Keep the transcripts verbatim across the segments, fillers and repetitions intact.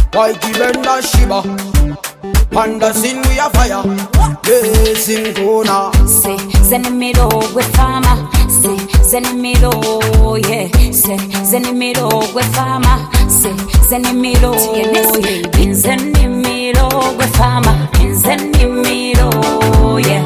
Whitey Bender Shiba. Panda sin we a fire. Blazing corner. Say, Zenimiro with farmer. Say, Zenimiro, yeah. Say, Zenimiro with farmer. Say, Zenimiro, yeah. In Zenimiro with farmer. In Zenimiro, yeah.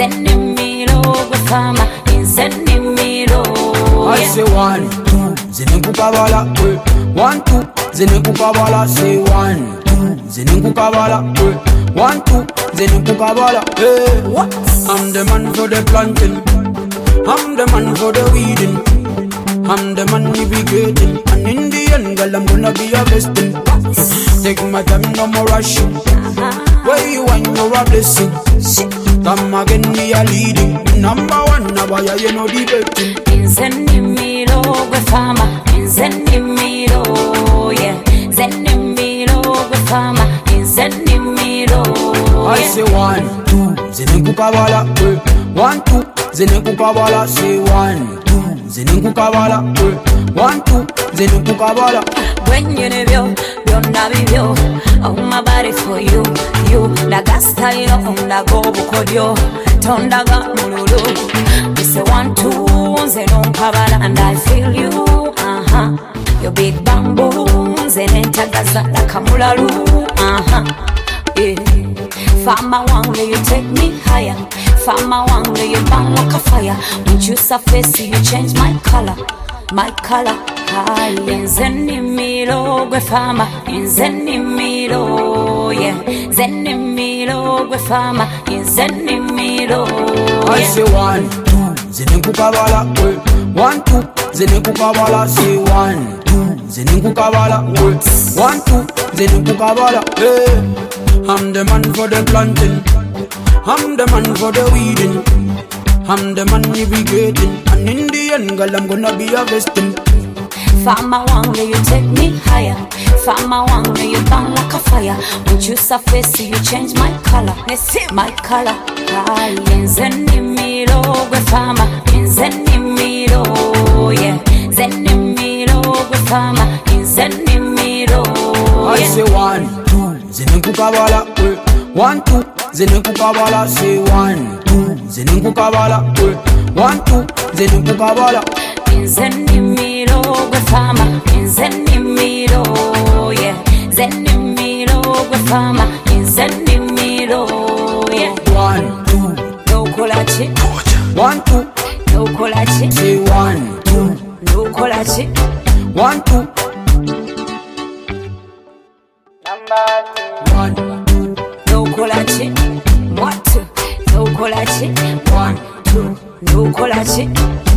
Zenimiro with farmer. In Zenimiro, yeah. I say one, two, Zenimukabala, one, two, Zenimukabala, say one, two, Zenimukabala, one, two, Zenimukabala, hey. What? I'm the man for the planting, I'm the man for the weeding, I'm the man navigating, and in the end, girl, I'm gonna be a vesting. Take my time, no more rushing. Where you want, you're a blessing. Come again, me a leading. Number one, now why you know debating. In Zenimiro, with farmer. In Zenimiro, yeah. Zenimiro, with farmer. In Zenimiro, yeah. I say one, two, Zenimukabala, one, two, Zenimukabala, say one, two, Zenimukabala, one, two, Zenimukabala. When you know, you're not you. Oh, my body for you, you. La gasta, you know, on the go, Bukodio. Tondaga, Mululu. We say one, two, Zenimukabala, and I feel you. Uh huh. Your big bamboo, Zenentagaza, la Kamulalu. Uh huh. Yeah. Farmer one, will you take me higher? Farmer one, will you burn like a fire? When you surface, you change my color. My color, in Zenimiro, we farmer, in Zenimiro, yeah. Zenimiro, we farmer, in Zenimiro, yeah. I say one, two, Zenimukabala, one, two, Zenimukabala, say one, two, Zenimukabala, one, two, Zenimukabala, hey. I'm the man for the planting, I'm the man for the weeding, I'm the man navigating, and in the end, girl, I'm gonna be a vesting. Farmer one, will you take me higher? Farmer one, will you burn like a fire? When you surface, you change my color. My color, in Zenimiro, we farmer. In Zenimiro, yeah. Zenimiro, we farmer. In Zenimiro, yeah. I say one, two, Zenimukabala, one, two, Zenimukabala, say one, two, Zenimukabala, one, two, Zenimukabala. In Zenimiro, we farmer. In Zenimiro, yeah. Zenimiro, we farmer. In Zenimiro, yeah. One, two, no kolachi. One, two, no kolachi. say one, two, no kolachi. One, two, one, no kolachi. What? No kolachi. one, two, no kolachi.